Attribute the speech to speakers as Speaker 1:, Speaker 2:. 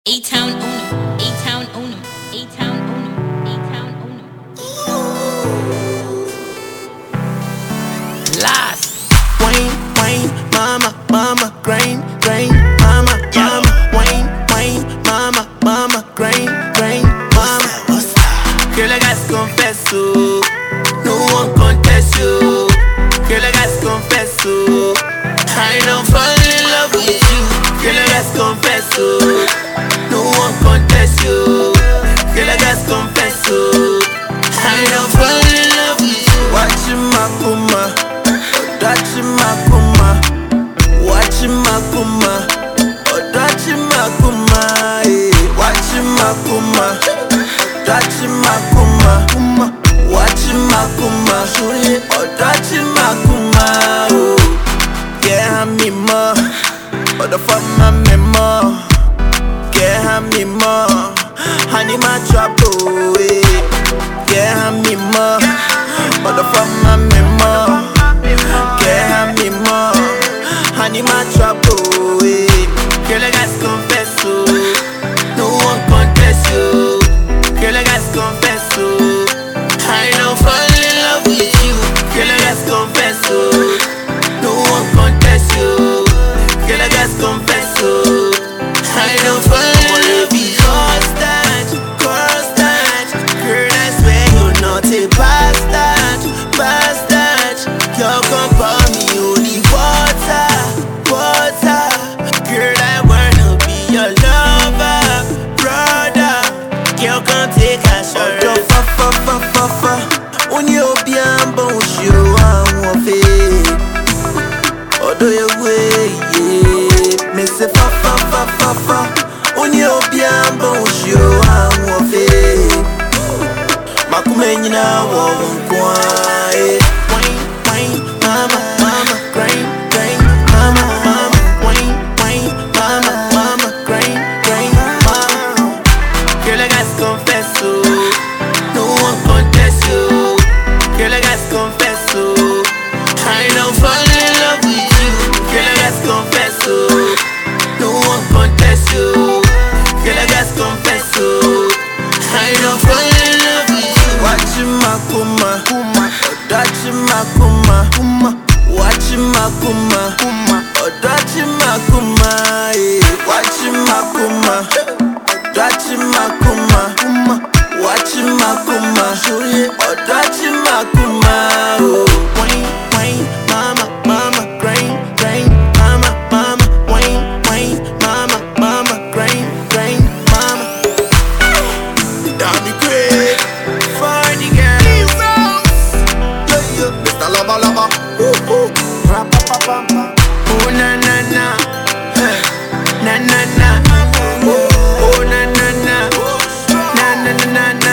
Speaker 1: A-Town on 'em, A-Town on 'em, A-Town on 'em, A-Town on 'em. Last.
Speaker 2: Wayne, Wayne, mama, mama, grain, grain, mama, mama, Wayne, Wayne, mama, mama, grain, grain, mama. Girl, I got to confess, oh, no one contest you. Girl, I got to confess, oh, I don't fall in love with you. Girl, I got to confess, oh, no one contest you. Girl, I got to confess, oh, I don't fall in love with you. Watching my kuma, watching my kuma, watching my kuma, watching my kuma, watching my kuma, watching my kuma, watching my kuma, watching my kuma. Yeah, me more, but the fuck my memo. Yeah, me more, honey my trouble. Yeah, me more, but the fuck my memo. Yeah, me more, honey my trouble. Girl, I got to confess, oh, no one contest you. Girl, I got to confess, oh, I don't fall in love with you. Girl, I got to confess, oh, no one contest you. Girl, I got to confess, oh, I don't fall in love with you. Constant, girl, I swear you're not a bastard, bastard. Girl, come pour me only water, water. Girl, I wanna be your lover, brother. Girl, come take a shot. Oh, fa. Only obian bon show I'm fake. Odo ye way, yeah. Me say fa. Only obian bon show I'm fake. Makume nyina wo nkwa. Wayne, mama, mama, grain, grain, mama, mama, Wayne, mama, mama, grain, grain, mama. Girl, I got to confess, oh, no one contest you. Girl, I got to confess, oh, I don't fall in love with you. Girl, I got to confess, oh, no one contest you. Girl, I got to confess, oh, I don't fall in love with you. Watching my kuma, watching my kuma, watching my kuma, watching my kuma, watching my kuma, watching my kuma, watching my kuma, watching my kuma. Wayne, mama, mama, grain, grain, mama, mama, Wayne, mama, mama, grain, grain, mama. That'd be great for the girls. Yeah, Mr. Lava. Rap-a-pa-pam-pam. Oh na na na, na na na. Oh na na na, na na na na.